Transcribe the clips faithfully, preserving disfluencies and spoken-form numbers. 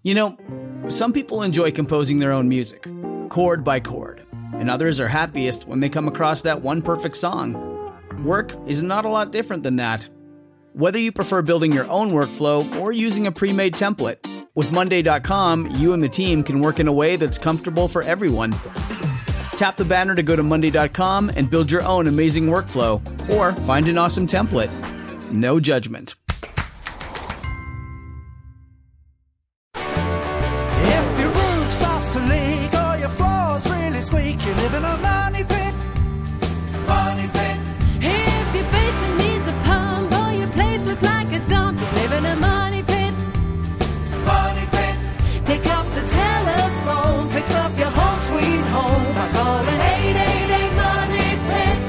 You know, some people enjoy composing their own music, chord by chord, and others are happiest when they come across that one perfect song. Work is not a lot different than that. Whether you prefer building your own workflow or using a pre-made template, with Monday dot com, you and the team can work in a way that's comfortable for everyone. Tap the banner to go to Monday dot com and build your own amazing workflow, or find an awesome template. No judgment. If your roof starts to leak or your floor's really squeak, you live in a money pit. Money pit. If your basement needs a pump or your place looks like a dump, you live in a money pit. Money pit. Pick up the telephone, fix up your home sweet home by calling eight eight eight money pit.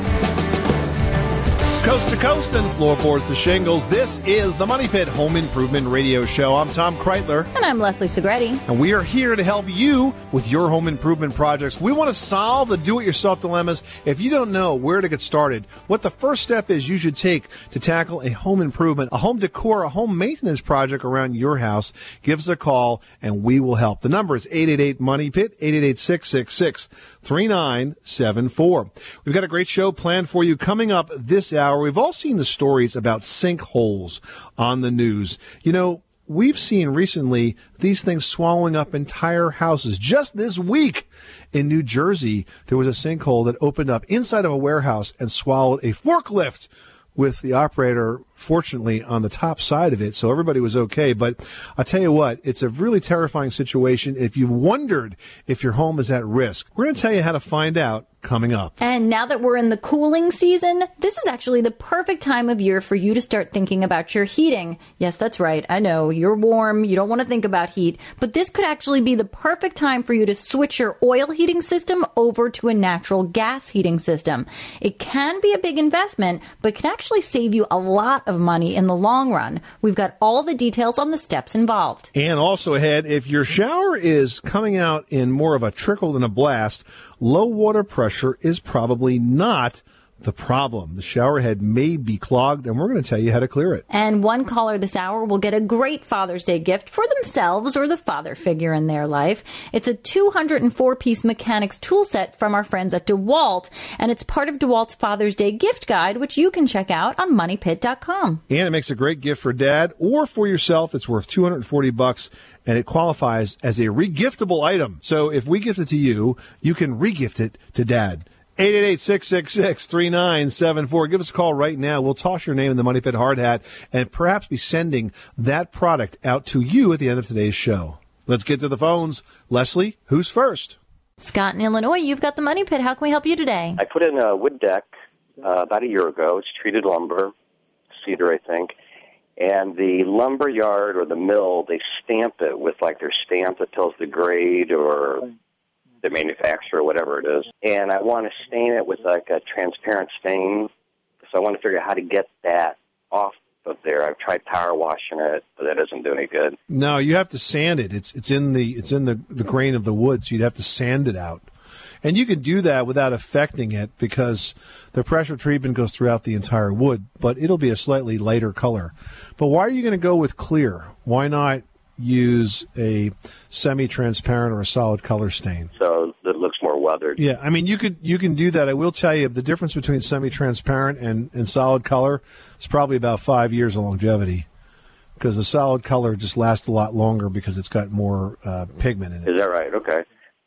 Coast to coast and floorboards to shingles, this is the Money Pit Home Improvement Radio Show. I'm Tom Kreitler. And I'm Leslie Segretti. And we are here to help you with your home improvement projects. We want to solve the do-it-yourself dilemmas. If you don't know where to get started, what the first step is you should take to tackle a home improvement, a home decor, a home maintenance project around your house, give us a call and we will help. The number is eight eight eight money pit, eight eight eight, six six six, three nine seven four. We've got a great show planned for you coming up this hour. We've all seen the stories about sinkholes on the news. You know, we've seen recently these things swallowing up entire houses. Just this week in New Jersey, there was a sinkhole that opened up inside of a warehouse and swallowed a forklift with the operator, fortunately, on the top side of it. So everybody was okay. But I'll tell you what, it's a really terrifying situation. If you've wondered if your home is at risk, we're going to tell you how to find out coming up. And now that we're in the cooling season, this is actually the perfect time of year for you to start thinking about your heating. Yes, that's right. I know you're warm. You don't want to think about heat, but this could actually be the perfect time for you to switch your oil heating system over to a natural gas heating system. It can be a big investment, but can actually save you a lot of money in the long run. We've got all the details on the steps involved. And also ahead, if your shower is coming out in more of a trickle than a blast, low water pressure is probably not the problem. The shower head may be clogged, and we're going to tell you how to clear it. And one caller this hour will get a great Father's Day gift for themselves or the father figure in their life. It's a two hundred four piece mechanics tool set from our friends at DeWalt, and it's part of DeWalt's Father's Day gift guide, which you can check out on money pit dot com. And it makes a great gift for dad or for yourself. It's worth two hundred forty bucks, and it qualifies as a regiftable item. So if we gift it to you, you can regift it to dad. eight eight eight, six six six, three nine seven four. Give us a call right now. We'll toss your name in the Money Pit hard hat and perhaps be sending that product out to you at the end of today's show. Let's get to the phones. Leslie, who's first? Scott in Illinois, you've got the Money Pit. How can we help you today? I put in a wood deck uh, about a year ago. It's treated lumber, cedar, I think. And the lumber yard or the mill, they stamp it with like their stamp that tells the grade or the manufacturer, whatever it is. And I want to stain it with like a transparent stain. So I want to figure out how to get that off of there. I've tried power washing it, but that doesn't do any good. No, you have to sand it. It's it's in the it's in the, the grain of the wood, so you'd have to sand it out. And you can do that without affecting it because the pressure treatment goes throughout the entire wood, but it'll be a slightly lighter color. But why are you going to go with clear? Why not use a semi-transparent or a solid color stain? So it looks more weathered. Yeah, I mean, you could you can do that. I will tell you, the difference between semi-transparent and, and solid color is probably about five years of longevity because the solid color just lasts a lot longer because it's got more uh, pigment in it. Is that right? Okay.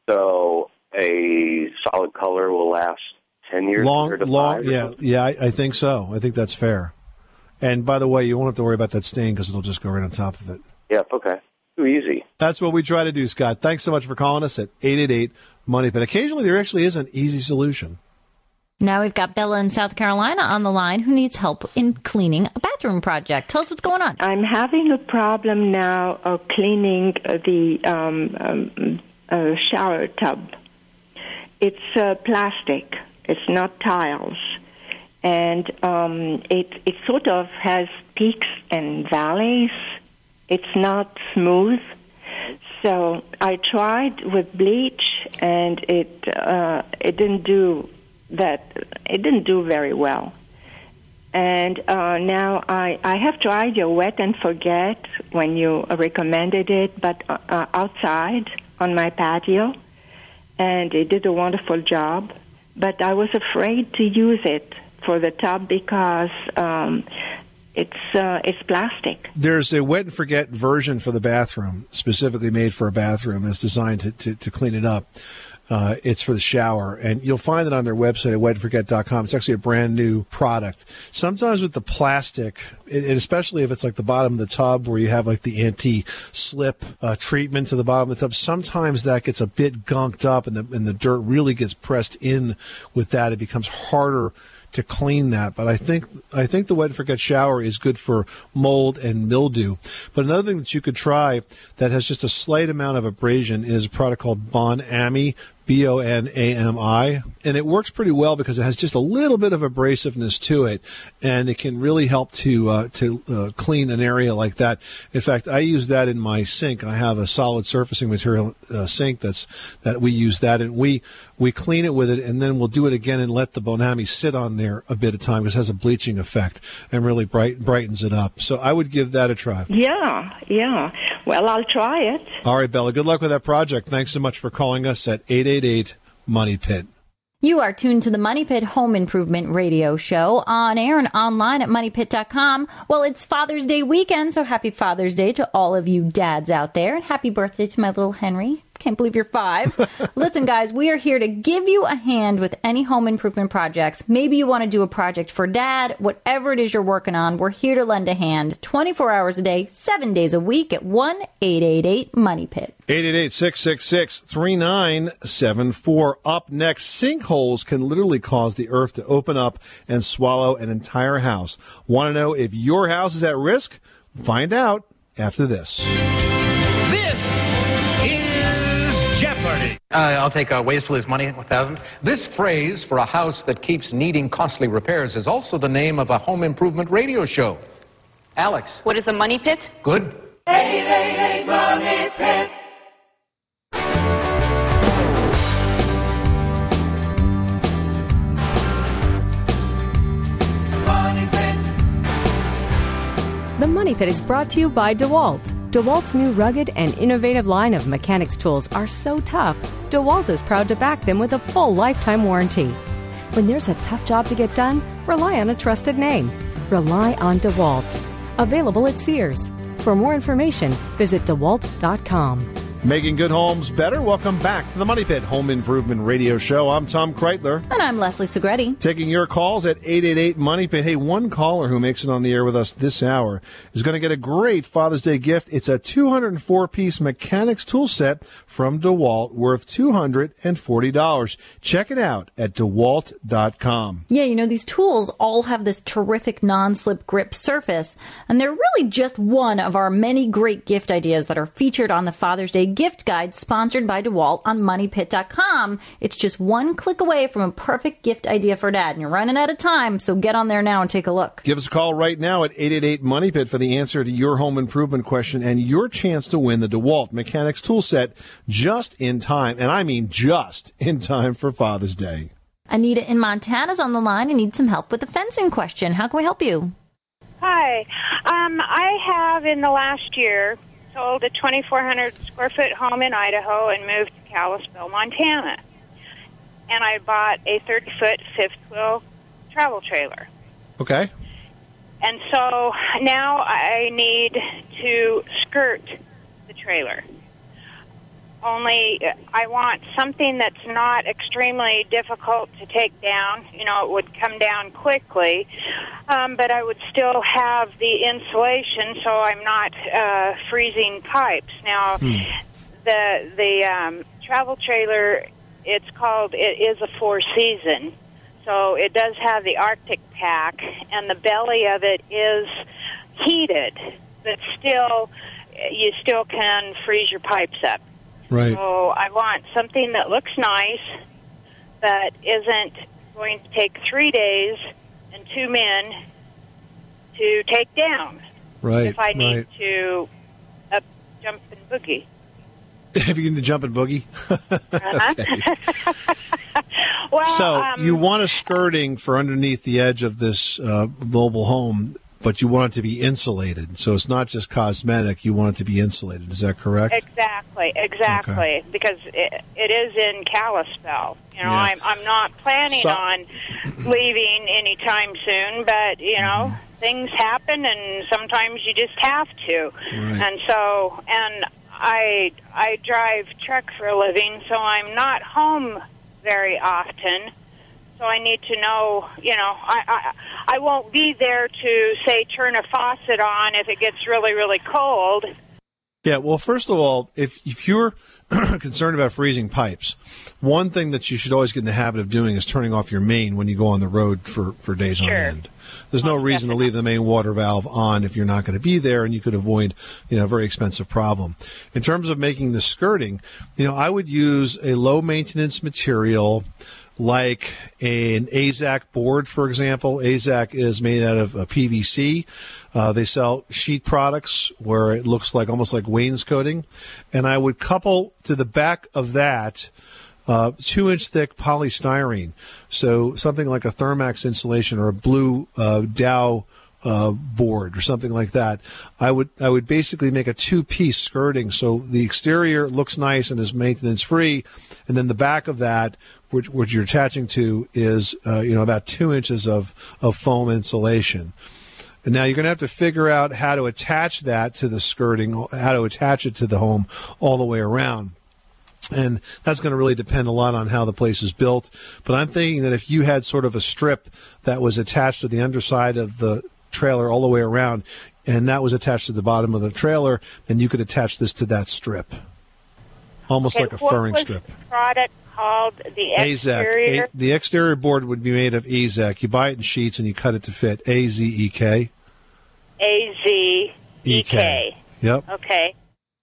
So a solid color will last ten years? Long, long, yeah, something? yeah, I, I think so. I think that's fair. And by the way, you won't have to worry about that stain because it'll just go right on top of it. Yep, okay. Too easy. That's what we try to do, Scott. Thanks so much for calling us at eight eight eight, money pit. Occasionally, there actually is an easy solution. Now we've got Bella in South Carolina on the line who needs help in cleaning a bathroom project. Tell us what's going on. I'm having a problem now of cleaning the um, um, uh, shower tub. It's uh, plastic. It's not tiles. And um, it, it sort of has peaks and valleys. It's not smooth. So I tried with bleach, and it uh, it didn't do that. It didn't do very well. And uh, now I, I have tried your Wet and Forget when you recommended it, but uh, outside on my patio, and it did a wonderful job. But I was afraid to use it for the tub because um, it's uh, it's plastic. There's a Wet and Forget version for the bathroom, specifically made for a bathroom that's designed to, to, to clean it up. Uh, it's for the shower, and you'll find it on their website at wet and forget dot com. It's actually a brand new product. Sometimes with the plastic, and especially if it's like the bottom of the tub where you have like the anti-slip uh, treatment to the bottom of the tub, sometimes that gets a bit gunked up and the, and the dirt really gets pressed in with that. It becomes harder to clean that. But I think I think the Wet and Forget shower is good for mold and mildew. But another thing that you could try that has just a slight amount of abrasion is a product called Bon Ami, B O N A M I, and it works pretty well because it has just a little bit of abrasiveness to it, and it can really help to uh, to uh, clean an area like that. In fact, I use that in my sink. I have a solid surfacing material uh, sink that's that we use that, and we we clean it with it, and then we'll do it again and let the Bon Ami sit on there a bit of time because it has a bleaching effect and really bright, brightens it up. So I would give that a try. Yeah, yeah. Well, I'll try it. All right, Bella, good luck with that project. Thanks so much for calling us at eight eight eight Money Pit. You are tuned to the Money Pit Home Improvement Radio Show on air and online at money pit dot com. Well, it's Father's Day weekend, so happy Father's Day to all of you dads out there. And happy birthday to my little Henry. Can't believe you're five. Listen, guys, we are here to give you a hand with any home improvement projects. Maybe you want to do a project for dad, whatever it is you're working on. We're here to lend a hand twenty-four hours a day, seven days a week at one eight eight eight Money Pit. eight eight eight, six six six, three nine seven four. Up next, sinkholes can literally cause the earth to open up and swallow an entire house. Want to know if your house is at risk? Find out after this. This is Jeopardy! Uh, I'll take uh, ways to lose money, one thousand. This phrase for a house that keeps needing costly repairs is also the name of a home improvement radio show. Alex. What is a money pit? Good. eight eight eight Money Pit. Money Pit. The Money Pit is brought to you by DeWalt. DeWalt's new rugged and innovative line of mechanics tools are so tough, DeWalt is proud to back them with a full lifetime warranty. When there's a tough job to get done, rely on a trusted name. Rely on DeWalt. Available at Sears. For more information, visit dewalt dot com. Making good homes better. Welcome back to the Money Pit Home Improvement Radio Show. I'm Tom Kreitler. And I'm Leslie Segretti. Taking your calls at eight eight eight Money Pit. Hey, one caller who makes it on the air with us this hour is going to get a great Father's Day gift. It's a two hundred four piece mechanics tool set from DeWalt worth two hundred forty dollars. Check it out at dewalt dot com. Yeah, you know, these tools all have this terrific non-slip grip surface, and they're really just one of our many great gift ideas that are featured on the Father's Day gift guide sponsored by DeWalt on money pit dot com. It's just one click away from a perfect gift idea for dad, and you're running out of time, so get on there now and take a look. Give us a call right now at eight eight eight Money Pit for the answer to your home improvement question and your chance to win the DeWalt Mechanics Tool Set just in time, and I mean just in time for Father's Day. Anita in Montana's on the line and needs some help with the fencing question. How can we help you? Hi. Um, I have in the last year sold a twenty-four hundred square foot home in Idaho and moved to Kalispell, Montana. And I bought a thirty foot fifth wheel travel trailer. Okay. And so now I need to skirt the trailer. Only I want something that's not extremely difficult to take down. You know, it would come down quickly, um, but I would still have the insulation so I'm not uh, freezing pipes. Now, hmm. the the um, travel trailer, it's called, it is a four-season, so it does have the Arctic pack, and the belly of it is heated, but still, you still can freeze your pipes up. Right. So I want something that looks nice, but isn't going to take three days and two men to take down. Right. If I need right. to up, jump and boogie. If you need to jump and boogie. uh-huh. Well, so um, you want a skirting for underneath the edge of this uh, mobile home, but you want it to be insulated. So it's not just cosmetic. You want it to be insulated. Is that correct? Exactly, exactly. Okay. Because it, it is in Kalispell. You know, yeah. I'm, I'm not planning so, on leaving anytime soon, but, you know, mm-hmm. things happen, and sometimes you just have to. Right. And so, and I, I drive truck for a living, so I'm not home very often. So I need to know, you know, I, I I won't be there to, say, turn a faucet on if it gets really, really cold. Yeah, well, first of all, if if you're concerned about freezing pipes, one thing that you should always get in the habit of doing is turning off your main when you go on the road for, for days sure. on end. There's no reason to leave the main water valve on if you're not going to be there, and you could avoid, you know, a very expensive problem. In terms of making the skirting, you know, I would use a low-maintenance material like an A Z A C board, for example. A Z A C is made out of uh, P V C. Uh, they sell sheet products where it looks like almost like wainscoting. And I would couple to the back of that uh, two-inch thick polystyrene. So something like a Thermax insulation or a blue uh, Dow Uh, board or something like that. I would I would basically make a two-piece skirting, so the exterior looks nice and is maintenance-free, and then the back of that, which, which you're attaching to, is uh, you know about two inches of of foam insulation. And now you're going to have to figure out how to attach that to the skirting, how to attach it to the home all the way around. And that's going to really depend a lot on how the place is built. But I'm thinking that if you had sort of a strip that was attached to the underside of the trailer all the way around, and that was attached to the bottom of the trailer, then you could attach this to that strip, almost okay, like a furring what was strip. The product called the exterior. A Z A C. A- the exterior board would be made of A Z A C. You buy it in sheets and you cut it to fit. A Z E K. A Z E K. Yep. Okay.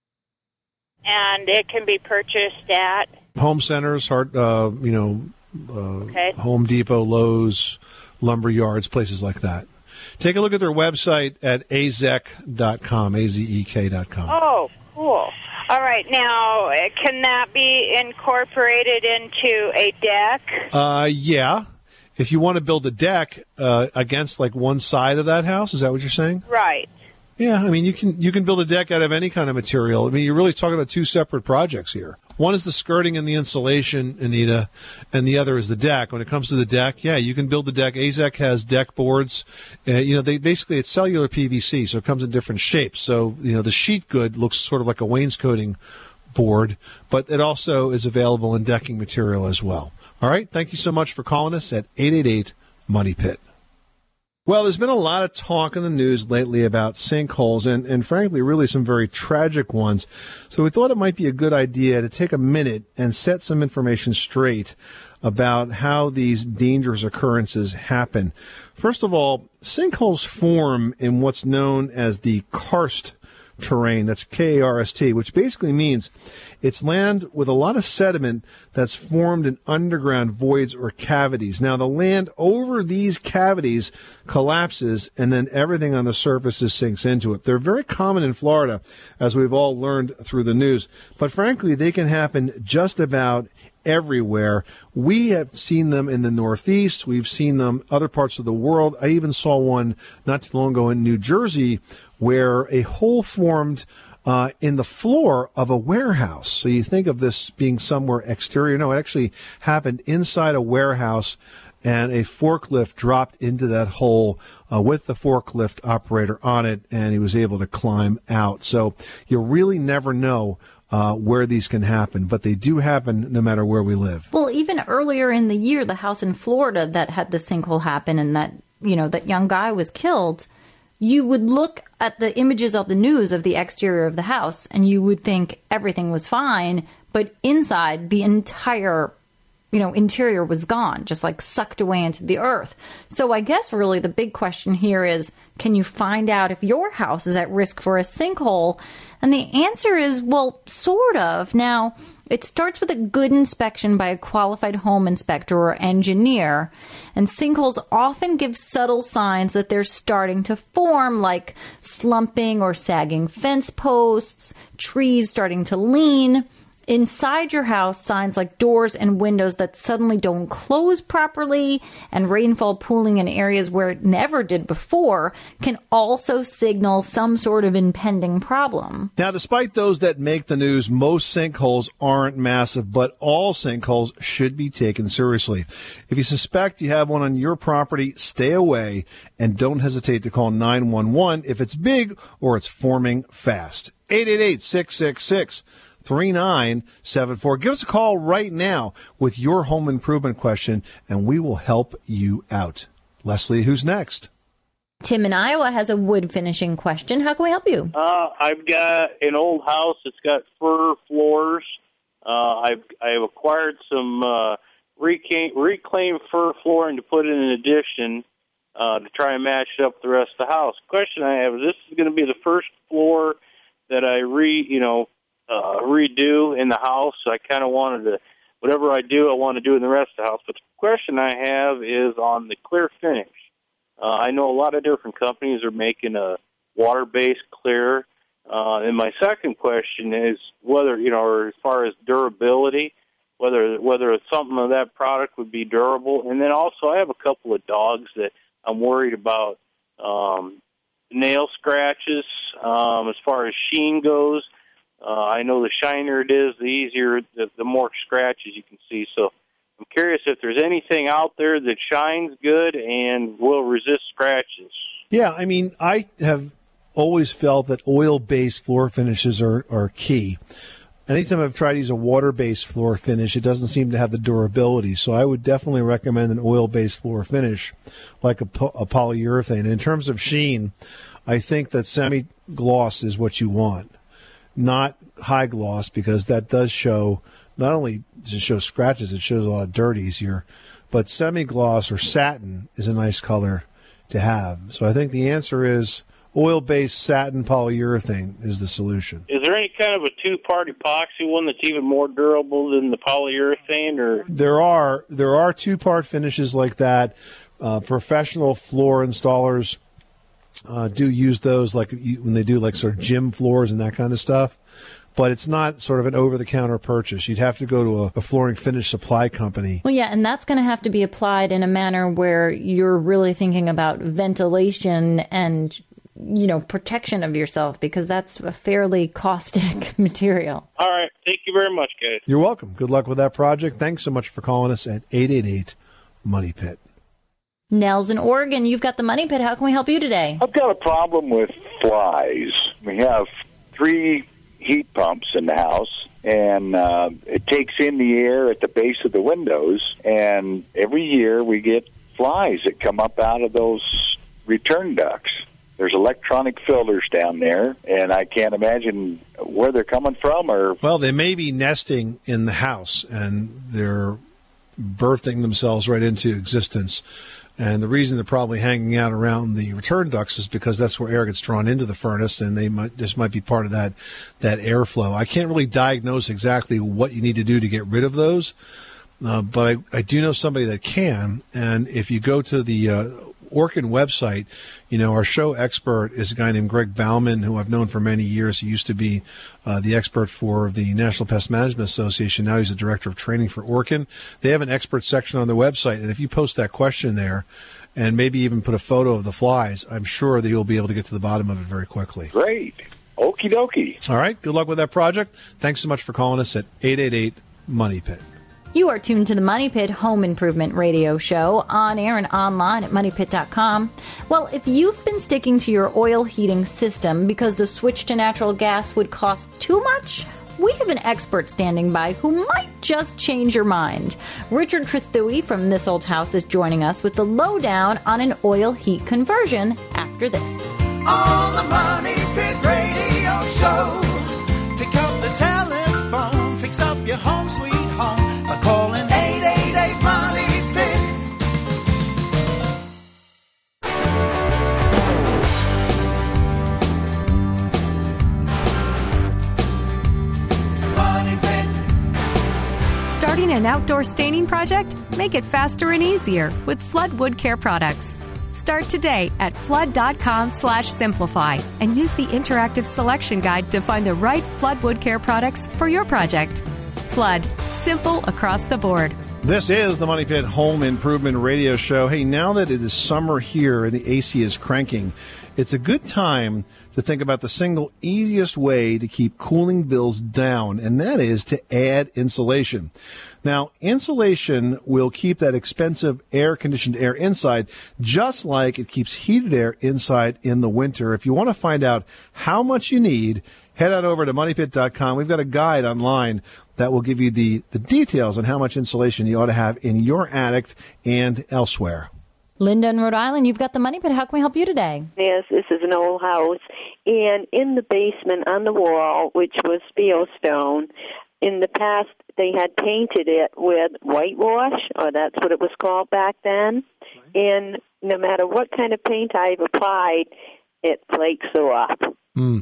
And it can be purchased at home centers, hard, uh, you know, uh, okay. Home Depot, Lowe's, lumber yards, places like that. Take a look at their website at A Z E K dot com, A Z E K dot com. Oh, cool. All right. Now, can that be incorporated into a deck? Uh, yeah. If you want to build a deck uh, against, like, one side of that house, is that what you're saying? Right. Yeah, I mean, you can you can build a deck out of any kind of material. I mean, you're really talking about two separate projects here. One is the skirting and the insulation, Anita, and the other is the deck. When it comes to the deck, yeah, you can build the deck. A Z A C has deck boards. Uh, you know, they basically, it's cellular P V C, so it comes in different shapes. So, you know, the sheet good looks sort of like a wainscoting board, but it also is available in decking material as well. All right, thank you so much for calling us at eight eight eight, Money Pit. Well, there's been a lot of talk in the news lately about sinkholes and, and frankly, really some very tragic ones. So we thought it might be a good idea to take a minute and set some information straight about how these dangerous occurrences happen. First of all, sinkholes form in what's known as the karst terrain. That's K A R S T, which basically means it's land with a lot of sediment that's formed in underground voids or cavities. Now, the land over these cavities collapses, and then everything on the surfaces sinks into it. They're very common in Florida, as we've all learned through the news. But frankly, they can happen just about everywhere. We have seen them in the Northeast. We've seen them other parts of the world. I even saw one not too long ago in New Jersey where a hole formed uh, in the floor of a warehouse. So you think of this being somewhere exterior. No, it actually happened inside a warehouse, and a forklift dropped into that hole uh, with the forklift operator on it, and he was able to climb out. So you really never know Uh, where these can happen, but they do happen no matter where we live. Well, even earlier in the year, the house in Florida that had the sinkhole happen and that, you know, that young guy was killed, you would look at the images of the news of the exterior of the house and you would think everything was fine, but inside the entire, you know, interior was gone, just like sucked away into the earth. So I guess really the big question here is, can you find out if your house is at risk for a sinkhole? And the answer is, well, sort of. Now, it starts with a good inspection by a qualified home inspector or engineer. And sinkholes often give subtle signs that they're starting to form, like slumping or sagging fence posts, trees starting to lean. inside your house, signs like doors and windows that suddenly don't close properly and rainfall pooling in areas where it never did before can also signal some sort of impending problem. Now, despite those that make the news, most sinkholes aren't massive, but all sinkholes should be taken seriously. If you suspect you have one on your property, stay away and don't hesitate to call nine one one if it's big or it's forming fast. eight eight eight, six six six, three nine seven four. Give us a call right now with your home improvement question, and we will help you out. Leslie, who's next? Tim in Iowa has a wood finishing question. How can we help you? Uh, I've got an old house that's got fir floors. Uh, I've I've acquired some uh, reclaim, reclaimed fir flooring to put in an addition uh, to try and match it up with the rest of the house. Question I have is: this is going to be the first floor that I re you know uh, redo in the house. So I kind of wanted to, whatever I do, I want to do in the rest of the house. But the question I have is on the clear finish. Uh, I know a lot of different companies are making a water-based clear. Uh, and my second question is whether, you know, or as far as durability, whether whether something of that product would be durable. And then also I have a couple of dogs that I'm worried about um, nail scratches. Um, as far as sheen goes, uh, I know the shinier it is, the easier, the, the more scratches you can see. So I'm curious if there's anything out there that shines good and will resist scratches. Yeah, I mean, I have always felt that oil-based floor finishes are, are key. Anytime I've tried to use a water-based floor finish, it doesn't seem to have the durability. So I would definitely recommend an oil-based floor finish, like a, a polyurethane. In terms of sheen, I think that semi-gloss is what you want, not high gloss, because that does show... Not only does it show scratches, it shows a lot of dirt easier, but semi-gloss or satin is a nice color to have. So I think the answer is oil-based satin polyurethane is the solution. Is there any kind of a two-part epoxy one that's even more durable than the polyurethane? Or There are there are two-part finishes like that. Uh, professional floor installers uh, do use those, like when they do like sort of gym floors and that kind of stuff. But it's not sort of an over-the-counter purchase. You'd have to go to a, a flooring finish supply company. Well, yeah, and that's going to have to be applied in a manner where you're really thinking about ventilation and, you know, protection of yourself, because that's a fairly caustic material. All right. Thank you very much, guys. You're welcome. Good luck with that project. Thanks so much for calling us at eight eight eight, money pit. Nels in Oregon, you've got the Money Pit. How can we help you today? I've got a problem with flies. We have three heat pumps in the house, and uh, it takes in the air at the base of the windows, and every year we get flies that come up out of those return ducts. There's electronic filters down there, and I can't imagine where they're coming from. Or Well, they may be nesting in the house, and they're birthing themselves right into existence. And the reason they're probably hanging out around the return ducts is because that's where air gets drawn into the furnace, and they might this might be part of that that airflow. I can't really diagnose exactly what you need to do to get rid of those, uh, but I, I do know somebody that can. And if you go to the uh, Orkin website, you know, our show expert is a guy named Greg Bauman, who I've known for many years. He used to be uh, the expert for the National Pest Management Association. Now he's the director of training for Orkin. They have an expert section on their website, and if you post that question there and maybe even put a photo of the flies, I'm sure that you'll be able to get to the bottom of it very quickly. Great. Okie dokie. All right. Good luck with that project. Thanks so much for calling us at eight eight eight, money pit. You are tuned to the Money Pit Home Improvement Radio Show, on air and online at money pit dot com. Well, if you've been sticking to your oil heating system because the switch to natural gas would cost too much, we have an expert standing by who might just change your mind. Richard Trethewey from This Old House is joining us with the lowdown on an oil heat conversion after this. On the Money Pit Radio Show, pick up the telephone, fix up your home sweet home by calling eight eight eight, money pit. Money Pit. Starting an outdoor staining project? Make it faster and easier with Flood Wood Care products. Start today at flood.com slash simplify and use the interactive selection guide to find the right Flood Wood Care products for your project. flood. Simple across the board. This is the Money Pit Home Improvement Radio Show. Hey, now that it is summer here and the A C is cranking, it's a good time to think about the single easiest way to keep cooling bills down, and that is to add insulation. Now, insulation will keep that expensive air-conditioned air inside, just like it keeps heated air inside in the winter. If you want to find out how much you need, head on over to money pit dot com. We've got a guide online that will give you the, the details on how much insulation you ought to have in your attic and elsewhere. Linda in Rhode Island, you've got the Money Pit. How can we help you today? Yes, this is an old house, and in the basement on the wall, which was Fieldstone, in the past they had painted it with whitewash, or that's what it was called back then, and no matter what kind of paint I've applied, it flakes off. Mm.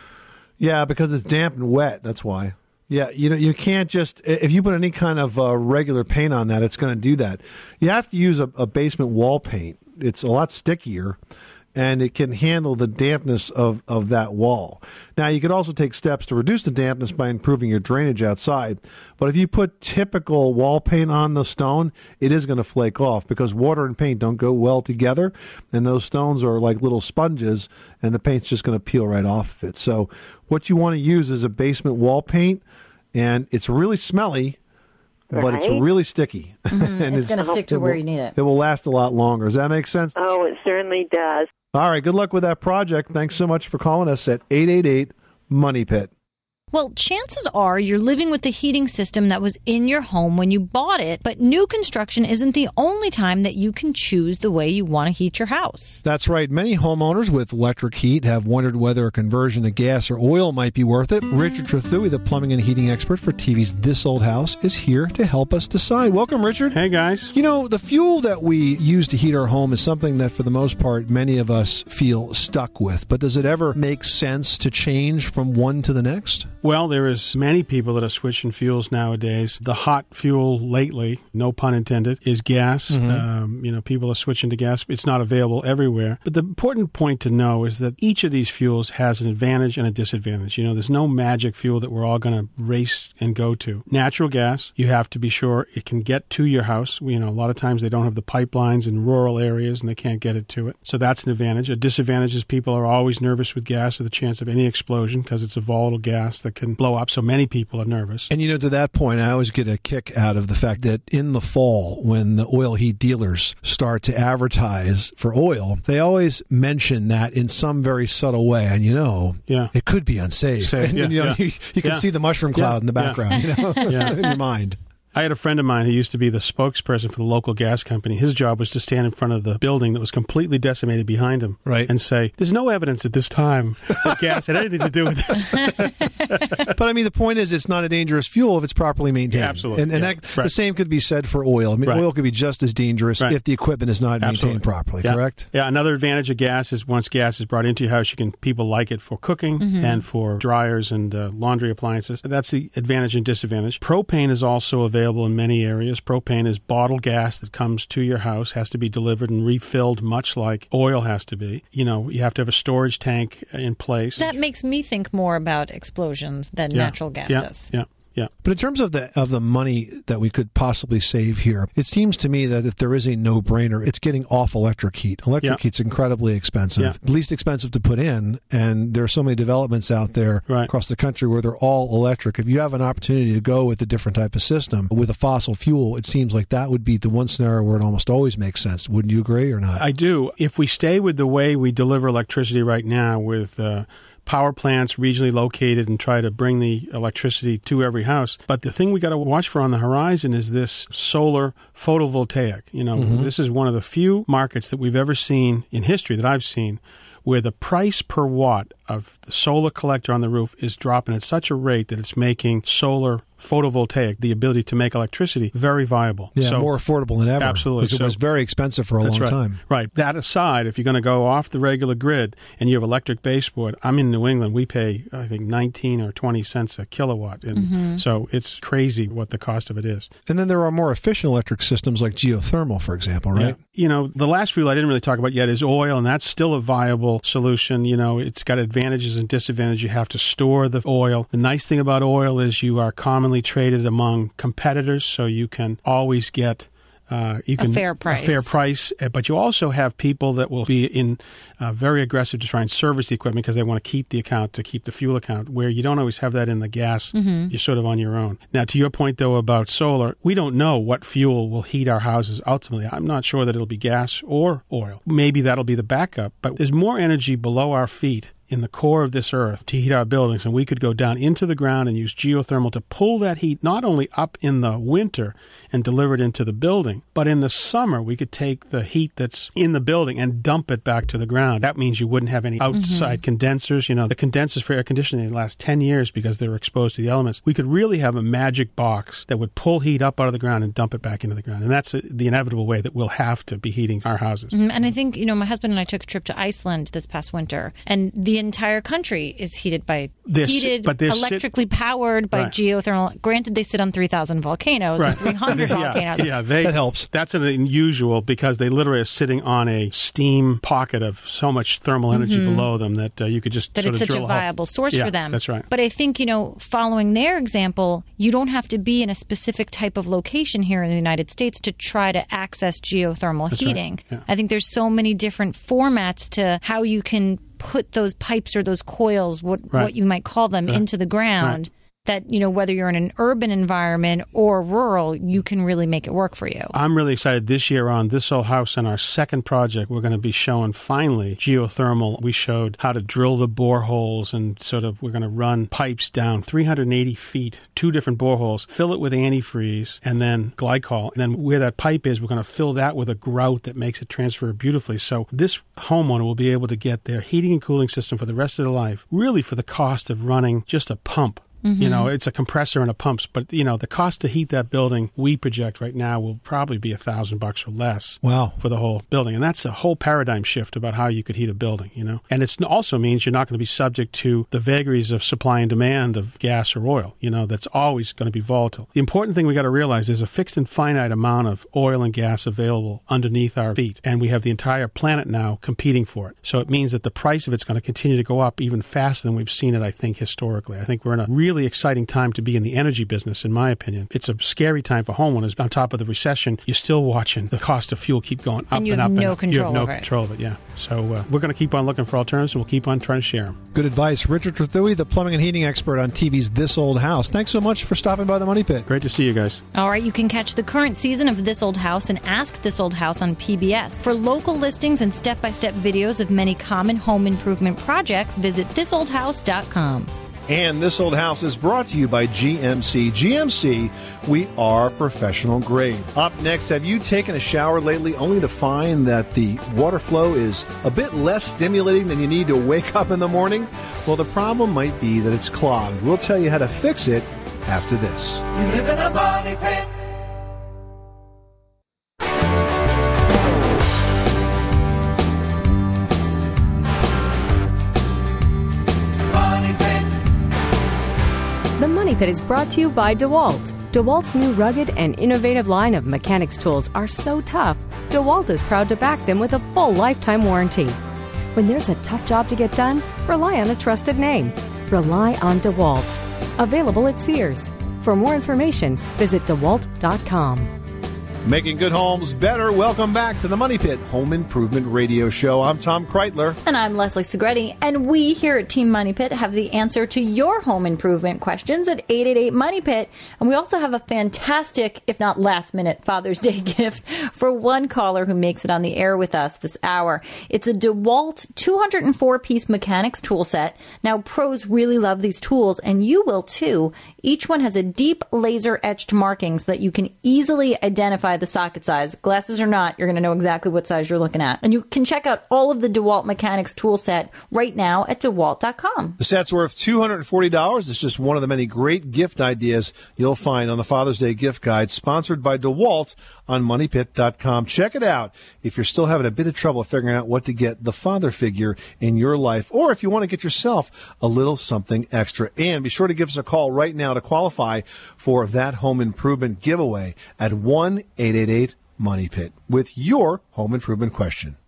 Yeah, because it's damp and wet, that's why. Yeah, you know, you can't just, if you put any kind of uh, regular paint on that, it's going to do that. You have to use a, a basement wall paint. It's a lot stickier, and it can handle the dampness of, of that wall. Now, you could also take steps to reduce the dampness by improving your drainage outside. But if you put typical wall paint on the stone, it is going to flake off because water and paint don't go well together, and those stones are like little sponges, and the paint's just going to peel right off of it. So what you want to use is a basement wall paint, and it's really smelly, but Right. it's really sticky. Mm-hmm. and it's going to stick to it where will- you need it. It will last a lot longer. Does that make sense? Oh, it certainly does. All right, good luck with that project. Thanks so much for calling us at eight eight eight, MONEY PIT. Well, chances are you're living with the heating system that was in your home when you bought it, but new construction isn't the only time that you can choose the way you want to heat your house. That's right. Many homeowners with electric heat have wondered whether a conversion to gas or oil might be worth it. Richard Trethewey, the plumbing and heating expert for T V's This Old House, is here to help us decide. Welcome, Richard. Hey, guys. You know, the fuel that we use to heat our home is something that, for the most part, many of us feel stuck with. But does it ever make sense to change from one to the next? Well, there is many people that are switching fuels nowadays. The hot fuel lately, no pun intended, is gas. Mm-hmm. Um, you know, people are switching to gas. It's not available everywhere. But the important point to know is that each of these fuels has an advantage and a disadvantage. You know, there's no magic fuel that we're all going to race and go to. Natural gas, you have to be sure it can get to your house. You know, a lot of times they don't have the pipelines in rural areas and they can't get it to it. So that's an advantage. A disadvantage is people are always nervous with gas, or the chance of any explosion, because it's a volatile gas that can blow up, so many people are nervous. And, you know, to that point, I always get a kick out of the fact that in the fall, when the oil heat dealers start to advertise for oil, they always mention that in some very subtle way. And, you know, yeah. it could be unsafe. Safe, and, yeah, you know, yeah. you, you can Yeah. see the mushroom cloud Yeah, in the yeah. background, you know, Yeah. in your mind. I had a friend of mine who used to be the spokesperson for the local gas company. His job was to stand in front of the building that was completely decimated behind him, right, and say, "There's no evidence at this time that gas had anything to do with this." But I mean, the point is, it's not a dangerous fuel if it's properly maintained. Yeah, absolutely. And, and Yeah. that, Right. the same could be said for oil. I mean, Right. oil could be just as dangerous Right. if the equipment is not Absolutely. maintained properly. Yeah. Correct? Yeah. Another advantage of gas is once gas is brought into your house, you can people like it for cooking Mhm. and for dryers and uh, laundry appliances. That's the advantage and disadvantage. Propane is also available in many areas. Propane is bottled gas that comes to your house, has to be delivered and refilled, much like oil has to be. You know, you have to have a storage tank in place. That makes me think more about explosions than Yeah. natural gas yeah. does. Yeah. Yeah. But in terms of the of the money that we could possibly save here, it seems to me that if there is a no-brainer, it's getting off electric heat. Electric Yeah. heat's incredibly expensive, Yeah. least expensive to put in, and there are so many developments out there Right. across the country where they're all electric. If you have an opportunity to go with a different type of system with a fossil fuel, it seems like that would be the one scenario where it almost always makes sense. Wouldn't you agree or not? I do. If we stay with the way we deliver electricity right now, with uh, power plants regionally located and try to bring the electricity to every house. But the thing we got to watch for on the horizon is this solar photovoltaic. You know, Mhm. this is one of the few markets that we've ever seen in history that I've seen where the price per watt of the solar collector on the roof is dropping at such a rate that it's making solar photovoltaic, the ability to make electricity, very viable. Yeah, So- more affordable than ever. Absolutely. Because it So- was very expensive for a That's long right. time. Right. That aside, if you're going to go off the regular grid and you have electric baseboard, I'm in New England, we pay, I think, nineteen or twenty cents a kilowatt. And Mhm. so it's crazy what the cost of it is. And then there are more efficient electric systems like geothermal, for example, right? Yeah. You know, the last fuel I didn't really talk about yet is oil, and that's still a viable solution. You know, it's got advantages advantages and disadvantages. You have to store the oil. The nice thing about oil is you are commonly traded among competitors, so you can always get Uh, you can, a fair price. A fair price, uh, but you also have people that will be in uh, very aggressive to try and service the equipment because they want to keep the account, to keep the fuel account, where you don't always have that in the gas. Mm-hmm. You're sort of on your own. Now, to your point, though, about solar, we don't know what fuel will heat our houses ultimately. I'm not sure that it'll be gas or oil. Maybe that'll be the backup, but there's more energy below our feet in the core of this earth to heat our buildings, and we could go down into the ground and use geothermal to pull that heat not only up in the winter and deliver it into the building, but in the summer we could take the heat that's in the building and dump it back to the ground. That means you wouldn't have any outside mm-hmm. condensers. You know, the condensers for air conditioning last ten years because they were exposed to the elements. We could really have a magic box that would pull heat up out of the ground and dump it back into the ground, and that's a, the inevitable way that we'll have to be heating our houses. Mm-hmm. And I think, you know, my husband and I took a trip to Iceland this past winter, and the entire country is heated by they're, heated, but electrically sit- powered by right. geothermal. Granted, they sit on three thousand volcanoes, right. and three hundred yeah, volcanoes. Yeah, they, that helps. That's an unusual because they literally are sitting on a steam pocket of so much thermal energy mm-hmm. below them that uh, you could just that sort it's of such drill a a hole. viable source yeah, for them. That's right. But I think, you know, following their example, you don't have to be in a specific type of location here in the United States to try to access geothermal that's heating. Right. Yeah. I think there's so many different formats to how you can put those pipes or those coils, what right. what you might call them, right. into the ground. Right. That, you know, whether you're in an urban environment or rural, you can really make it work for you. I'm really excited this year on This Old House and our second project. We're going to be showing finally geothermal. We showed how to drill the boreholes and sort of we're going to run pipes down three hundred eighty feet, two different boreholes, fill it with antifreeze and then glycol. And then where that pipe is, we're going to fill that with a grout that makes it transfer beautifully. So this homeowner will be able to get their heating and cooling system for the rest of their life, really for the cost of running just a pump. Mm-hmm. You know, it's a compressor and a pump, but, you know, the cost to heat that building, we project right now, will probably be a thousand bucks or less. Wow. For the whole building. And that's a whole paradigm shift about how you could heat a building, you know. And it also means you're not going to be subject to the vagaries of supply and demand of gas or oil, you know, that's always going to be volatile. The important thing we got to realize is a fixed and finite amount of oil and gas available underneath our feet. And we have the entire planet now competing for it. So it means that the price of it's going to continue to go up even faster than we've seen it, I think, historically. I think we're in a really exciting time to be in the energy business, in my opinion. It's a scary time for homeowners. On top of the recession, you're still watching the cost of fuel keep going up and, and you up. have and no up. control You have no over control it. of it, yeah. So uh, we're going to keep on looking for alternatives, and we'll keep on trying to share them. Good advice. Richard Trethewey, the plumbing and heating expert on T V's This Old House. Thanks so much for stopping by the Money Pit. Great to see you guys. All right, you can catch the current season of This Old House and Ask This Old House on P B S. For local listings and step-by-step videos of many common home improvement projects, visit this old house dot com. And This Old House is brought to you by G M C. G M C, we are professional grade. Up next, have you taken a shower lately only to find that the water flow is a bit less stimulating than you need to wake up in the morning? Well, the problem might be that it's clogged. We'll tell you how to fix it after this. You live in a money pit. The Money Pit is brought to you by DeWalt. DeWalt's new rugged and innovative line of mechanics tools are so tough, DeWalt is proud to back them with a full lifetime warranty. When there's a tough job to get done, rely on a trusted name. Rely on DeWalt. Available at Sears. For more information, visit dewalt dot com. Making good homes better. Welcome back to the Money Pit Home Improvement Radio Show. I'm Tom Kreitler. And I'm Leslie Segretti. And we here at Team Money Pit have the answer to your home improvement questions at eight eight eight money pit. And we also have a fantastic, if not last minute, Father's Day gift for one caller who makes it on the air with us this hour. It's a DeWalt two oh four piece mechanics tool set. Now, pros really love these tools, and you will too. Each one has a deep laser etched marking so that you can easily identify the socket size. Glasses or not, you're going to know exactly what size you're looking at. And you can check out all of the DeWalt Mechanics tool set right now at dewalt dot com. The set's worth two hundred forty dollars. It's just one of the many great gift ideas you'll find on the Father's Day gift guide, sponsored by DeWalt on money pit dot com. Check it out if you're still having a bit of trouble figuring out what to get the father figure in your life, or if you want to get yourself a little something extra. And be sure to give us a call right now to qualify for that home improvement giveaway at one eight eight eight money pit with your home improvement question.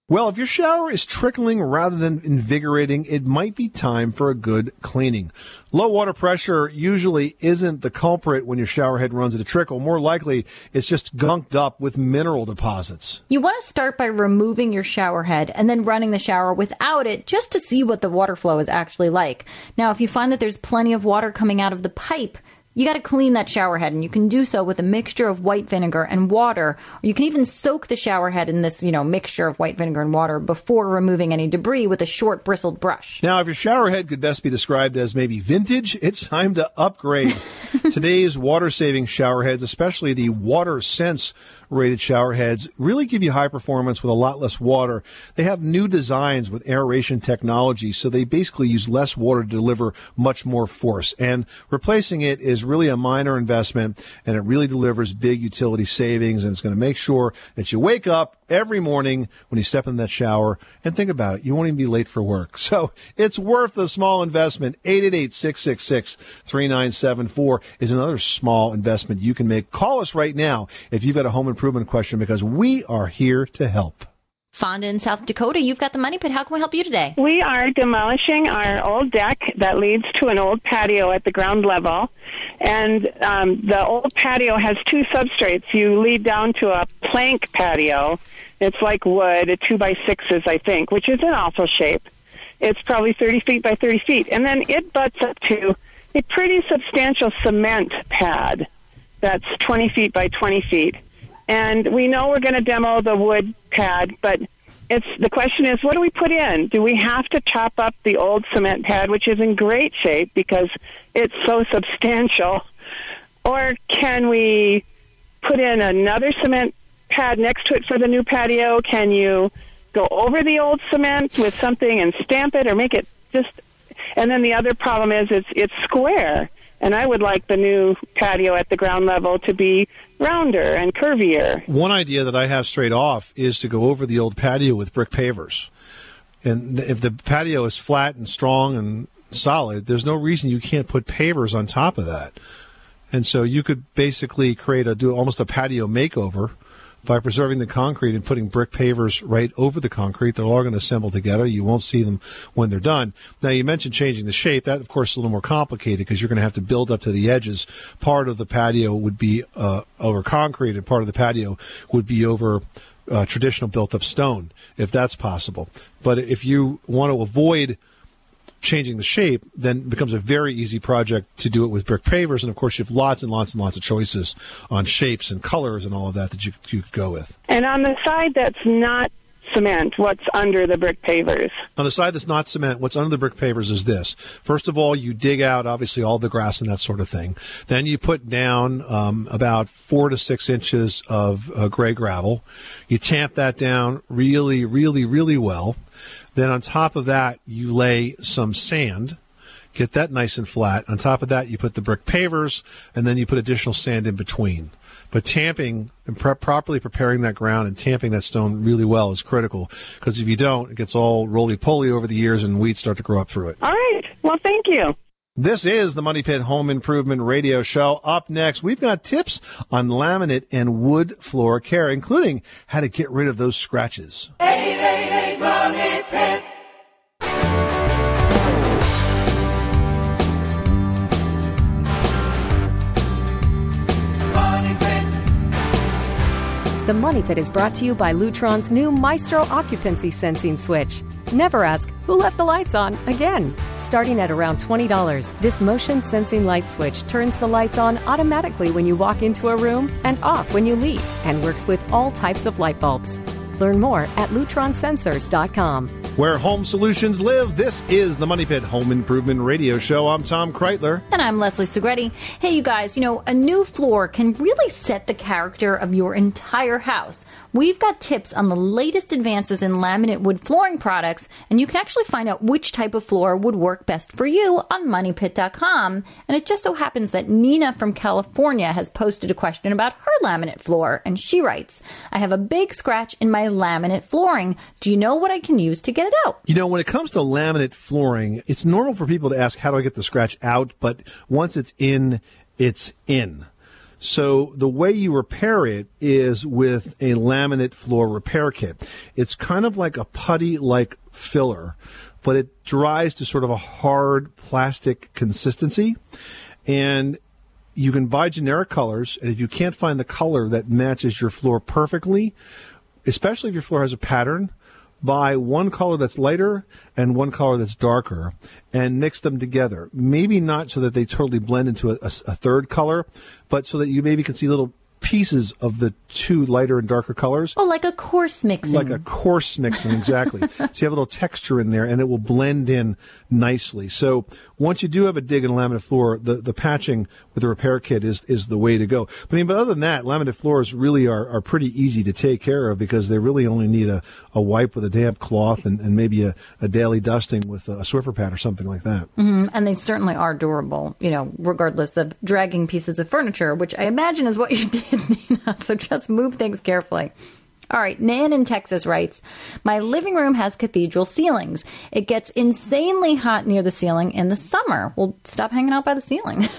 Well, if your shower is trickling rather than invigorating, it might be time for a good cleaning. Low water pressure usually isn't the culprit when your shower head runs at a trickle. More likely, it's just gunked up with mineral deposits. You want to start by removing your shower head and then running the shower without it just to see what the water flow is actually like. Now, if you find that there's plenty of water coming out of the pipe, you got to clean that shower head, and you can do so with a mixture of white vinegar and water. Or you can even soak the shower head in this, you know, mixture of white vinegar and water before removing any debris with a short bristled brush. Now, if your shower head could best be described as maybe vintage, it's time to upgrade. Today's water-saving shower heads, especially the Water Sense rated shower heads, really give you high performance with a lot less water. They have new designs with aeration technology, so they basically use less water to deliver much more force. And replacing it is really a minor investment, and it really delivers big utility savings, and it's going to make sure that you wake up every morning when you step in that shower and think about it. You won't even be late for work. So it's worth the small investment. eight eight eight, six six six, three nine seven four is another small investment you can make. Call us right now if you've got a home improvement question, because we are here to help. Fonda in South Dakota, you've got the Money Pit. How can we help you today? We are demolishing our old deck that leads to an old patio at the ground level. And um, the old patio has two substrates. You lead down to a plank patio. It's like wood, a two by sixes, I think, which is an awful shape. It's probably thirty feet by thirty feet. And then it butts up to a pretty substantial cement pad that's twenty feet by twenty feet. And we know we're going to demo the wood pad, but it's the question is, what do we put in? Do we have to chop up the old cement pad, which is in great shape because it's so substantial? Or can we put in another cement pad next to it for the new patio? Can you go over the old cement with something and stamp it or make it just... And then the other problem is it's, it's square. And I would like the new patio at the ground level to be rounder and curvier. One idea that I have straight off is to go over the old patio with brick pavers. And if the patio is flat and strong and solid, there's no reason you can't put pavers on top of that. And so you could basically create a do almost a patio makeover by preserving the concrete and putting brick pavers right over the concrete. They're all going to assemble together. You won't see them when they're done. Now, you mentioned changing the shape. That, of course, is a little more complicated because you're going to have to build up to the edges. Part of the patio would be uh, over concrete, and part of the patio would be over uh, traditional built-up stone, if that's possible. But if you want to avoid changing the shape, then it becomes a very easy project to do it with brick pavers. And, of course, you have lots and lots and lots of choices on shapes and colors and all of that that you, you could go with. And on the side that's not cement, what's under the brick pavers? On the side that's not cement, what's under the brick pavers is this. First of all, you dig out, obviously, all the grass and that sort of thing. Then you put down um, about four to six inches of uh, gray gravel. You tamp that down really, really, really well. Then on top of that, you lay some sand, get that nice and flat. On top of that, you put the brick pavers, and then you put additional sand in between. But tamping and pre- properly preparing that ground and tamping that stone really well is critical, because if you don't, it gets all roly-poly over the years and weeds start to grow up through it. All right. Well, thank you. This is the Money Pit Home Improvement Radio Show. Up next, we've got tips on laminate and wood floor care, including how to get rid of those scratches. eight eight eight Money Pit. Money Pit. The Money Pit is brought to you by Lutron's new Maestro Occupancy Sensing Switch. Never ask, who left the lights on again? Starting at around twenty dollars, this motion sensing light switch turns the lights on automatically when you walk into a room and off when you leave, and works with all types of light bulbs. Learn more at lutron sensors dot com. Where home solutions live, this is the Money Pit Home Improvement Radio Show. I'm Tom Kreitler. And I'm Leslie Segretti. Hey, you guys, you know, a new floor can really set the character of your entire house. We've got tips on the latest advances in laminate wood flooring products, and you can actually find out which type of floor would work best for you on money pit dot com. And it just so happens that Nina from California has posted a question about her laminate floor, and she writes, I have a big scratch in my laminate flooring. Do you know what I can use to get it out? You know, when it comes to laminate flooring, it's normal for people to ask, how do I get the scratch out? But once it's in, it's in. So the way you repair it is with a laminate floor repair kit. It's kind of like a putty-like filler, but it dries to sort of a hard plastic consistency. And you can buy generic colors, and if you can't find the color that matches your floor perfectly, especially if your floor has a pattern, buy one color that's lighter and one color that's darker and mix them together. Maybe not so that they totally blend into a, a, a third color, but so that you maybe can see little pieces of the two lighter and darker colors. Oh, like a coarse mixing. Like a coarse mixing, exactly. So you have a little texture in there, and it will blend in nicely. So once you do have a dig in a laminate floor, the, the patching with the repair kit is, is the way to go. But, I mean, but other than that, laminate floors really are, are pretty easy to take care of because they really only need a, a wipe with a damp cloth and, and maybe a, a daily dusting with a Swiffer pad or something like that. Mm-hmm. And they certainly are durable, you know, regardless of dragging pieces of furniture, which I imagine is what you did, Nina. So just move things carefully. All right, Nan in Texas writes, my living room has cathedral ceilings. It gets insanely hot near the ceiling in the summer. Well, stop hanging out by the ceiling.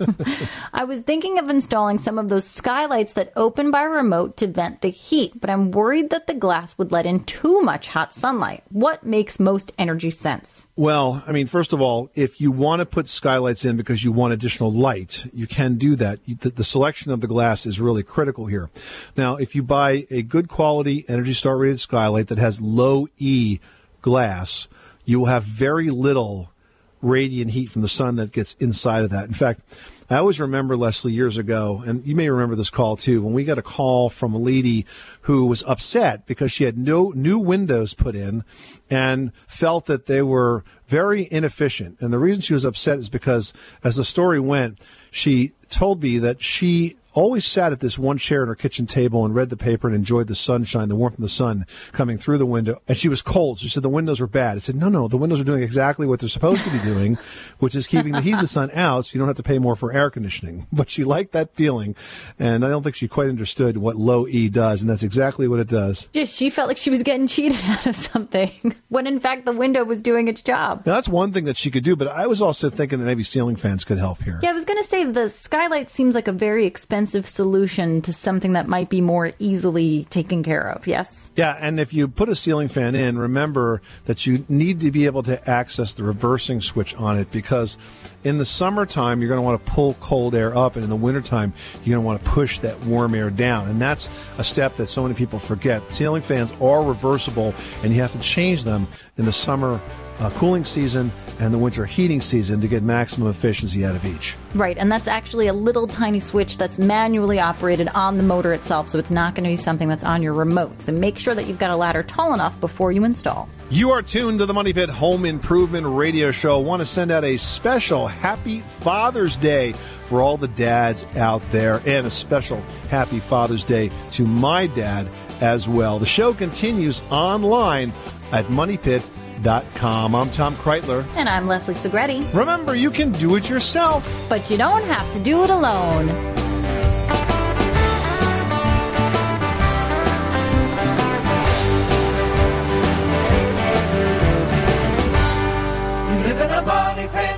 I was thinking of installing some of those skylights that open by remote to vent the heat, but I'm worried that the glass would let in too much hot sunlight. What makes most energy sense? Well, I mean, first of all, if you want to put skylights in because you want additional light, you can do that. The, the selection of the glass is really critical here. Now, if you buy a good quality Energy Star rated skylight that has low E glass, you will have very little radiant heat from the sun that gets inside of that. In fact, I always remember, Leslie, years ago, and you may remember this call too, when we got a call from a lady who was upset because she had no new windows put in and felt that they were very inefficient. And the reason she was upset is because, as the story went, she told me that she always sat at this one chair at her kitchen table and read the paper and enjoyed the sunshine, the warmth of the sun coming through the window. And she was cold. She said the windows were bad. I said, no, no, the windows are doing exactly what they're supposed to be doing, which is keeping the heat of the sun out so you don't have to pay more for air conditioning. But she liked that feeling, and I don't think she quite understood what low E does, and that's exactly what it does. Just she felt like she was getting cheated out of something when, in fact, the window was doing its job. Now, that's one thing that she could do, but I was also thinking that maybe ceiling fans could help here. Yeah, I was going to say the skylight seems like a very expensive solution to something that might be more easily taken care of, yes? Yeah, and if you put a ceiling fan in, remember that you need to be able to access the reversing switch on it, because in the summertime, you're going to want to pull cold air up, and in the wintertime, you're going to want to push that warm air down. And that's a step that so many people forget. Ceiling fans are reversible, and you have to change them in the summer Uh, cooling season and the winter heating season to get maximum efficiency out of each. Right, and that's actually a little tiny switch that's manually operated on the motor itself, so it's not going to be something that's on your remote. So make sure that you've got a ladder tall enough before you install. You are tuned to the Money Pit Home Improvement Radio Show. I want to send out a special Happy Father's Day for all the dads out there, and a special Happy Father's Day to my dad as well. The show continues online at money pit dot com. I'm Tom Kreitler. And I'm Leslie Segretti. Remember, you can do it yourself, but you don't have to do it alone. You live in a money pit.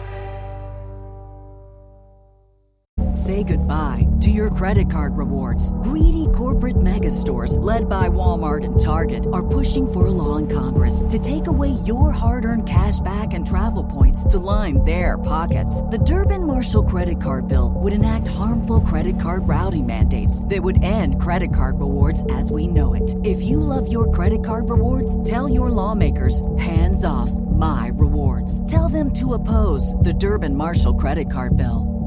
Say goodbye to your credit card rewards. Greedy corporate mega stores, led by Walmart and Target, are pushing for a law in Congress to take away your hard-earned cash back and travel points to line their pockets. The Durbin-Marshall credit card bill would enact harmful credit card routing mandates that would end credit card rewards as we know it. If you love your credit card rewards, tell your lawmakers, hands off my rewards. Tell them to oppose the Durbin-Marshall credit card bill.